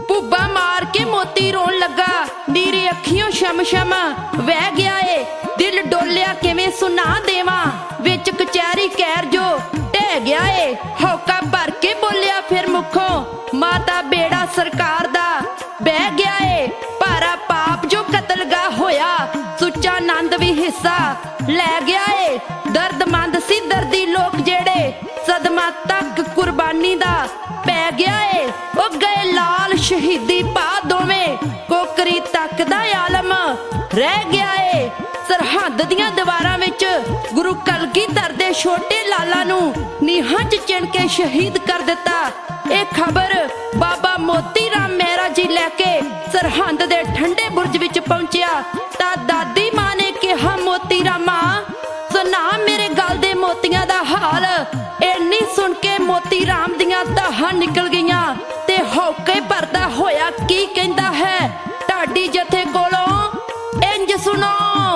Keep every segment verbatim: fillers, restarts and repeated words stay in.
ਭੁੱਬਾ ਮਾਰ ਕੇ ਮੋਤੀ ਰੋਣ ਲੱਗਾ। ਨੀਰੇ ਅੱਖੀਓਂ ਸ਼ਮ ਸ਼ਮ ਵਹਿ ਗਿਆ ਏ। ਦਿਲ ਡੋਲਿਆ ਕਿਵੇਂ ਸੁਣਾ ਦੇਵਾਂ, ਵਿੱਚ ਕਚਹਿਰੀ ਕਹਿਰ ਜੋ ਢਹਿ ਗਿਆ ਏ। ਹੌਕਾ ਭਰ ਕੇ ਬੋਲਿਆ ਫਿਰ ਮੁੱਖੋਂ, ਮਾਤਾ ਬੇੜਾ ਸਰਕਾਰ ਦਾ ਬਹਿ ਗਿਆ ਏ। ਭਾਰਾ ਪਾਪ ਜੋ ਕਤਲਗਾਹ ਹੋਇਆ, ਸੁੱਚਾ ਆਨੰਦ ਵੀ ਹਿੱਸਾ ਲੈ ਗਿਆ ਏ। ਦਰਦਮੰਦ ਸੀ ਦਰਦੀ ਲੋਕ ਜਿਹੜੇ, ਸਦਮਾ ਤੱਕ ਕੁਰਬਾਨੀ ਦਾ ਪੈ ਗਿਆ ਏ। ਉਹ ਗਏ ਲਾਲ ਸ਼ਹੀਦੀ ਪਾ ਦੋਵੇਂ, ਕੋਕਰੀ ਤੱਕ ਦਾ ਆਲਮ ਰਹਿ ਗਿਆ ਏ। ਸਰਹੰਦ ਦੀਆਂ ਦੀਵਾਰਾਂ ਵਿੱਚ ਗੁਰੂ ਕਲਗੀਧਰ ਦੇ ਛੋਟੇ ਲਾਲਾ ਨੂੰ ਨੀਹਾਂ 'ਚ ਚਿਣ ਕੇ ਸ਼ਹੀਦ ਕਰ ਦਿੱਤਾ। ਇਹ ਖਬਰ ਬਾਬਾ ਮੋਤੀ ਰਾਮ ਮਹਿਰਾ ਜੀ ਲੈ ਕੇ ਸਰਹੰਦ ਦੇ ਠੰਡੇ ਬੁਰਜ ਵਿੱਚ ਪਹੁੰਚਿਆ ਤਾਂ ਦਾਦੀ ਮਾਂ ਨੇ ਕਿਹਾ, ਮੋਤੀ ਰਾਮਾ ਸੁਣਾ ਮੇਰੇ ਗਲ ਦੇ ਮੋਤੀਆਂ ਦਾ ਹਾਲ। ਇੰਨੀ ਸੁਣ ਕੇ ਮੋਤੀ ਰਾਮ ਦੀਆਂ ਧਾਹਾਂ ਨਿਕਲ ਗਈਆਂ ਤੇ ਹੌਕੇ ਭਰਦਾ ਹੋਇਆ ਕੀ ਕਹਿੰਦਾ ਹੈ ਢਾਡੀ ਜਥੇ ਕੋਲੋਂ, ਇੰਜ ਸੁਣੋ।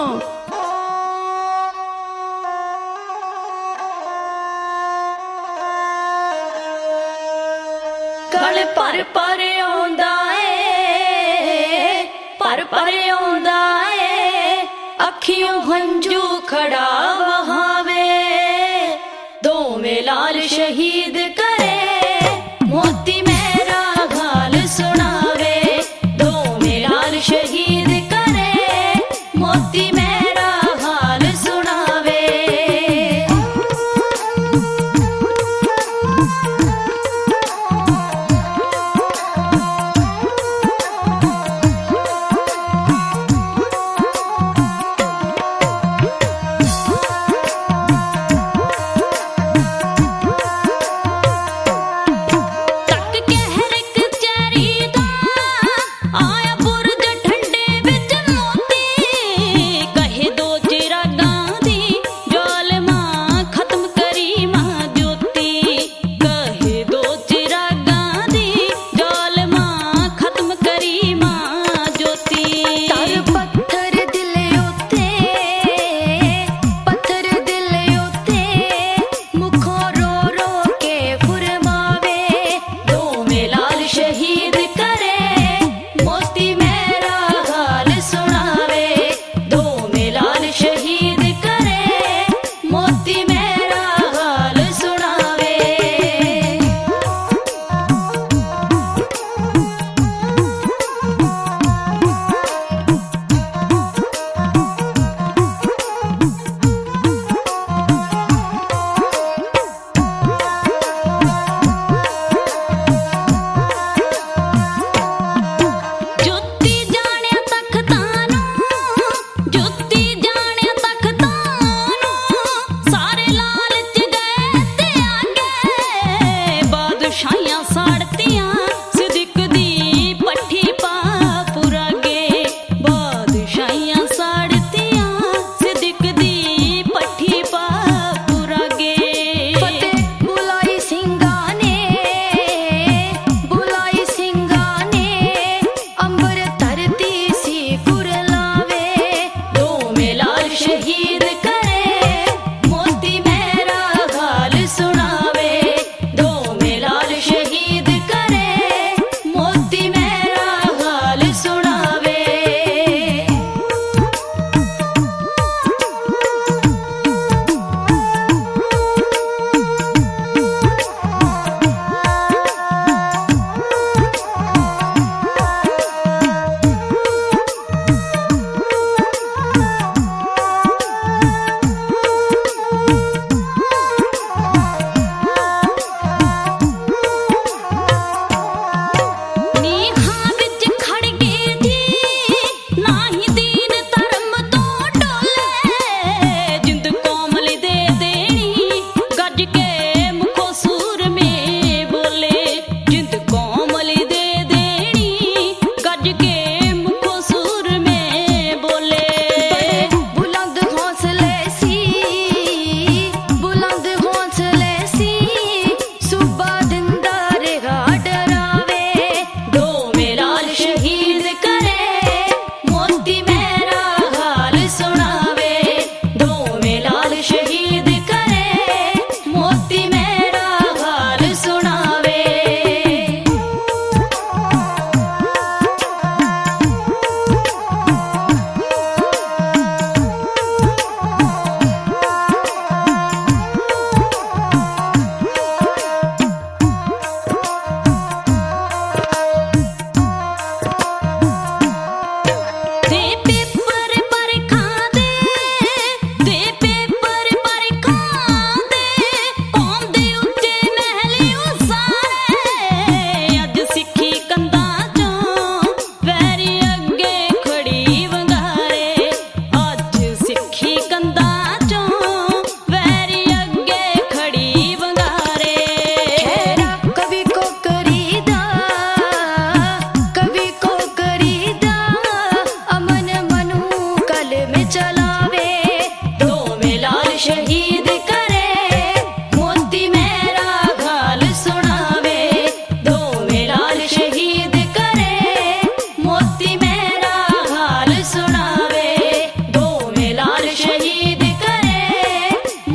ਗਲ ਭਰ ਭਰ ਆਉਂਦਾ ਏ, ਭਰ ਭਰ ਆਉਂਦਾ ਏ, ਅੱਖੀਓਂ ਹੰਝੂ ਖੜਾ ਵਹਾਵੇ। ਦੋਵੇਂ ਲਾਲ ਸ਼ਹੀਦ ਕਰੇ, ਮੋਤੀ ਮਹਿਰਾ ਗਾਲ ਸੁਣਾਵੇ। ਦੋਵੇਂ ਲਾਲ ਸ਼ਹੀਦ ਕਰੇ, ਮੋਤੀ ਮਹਿਰਾ ਹਾਲ ਸੁਣਾਵੇ।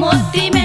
मोती में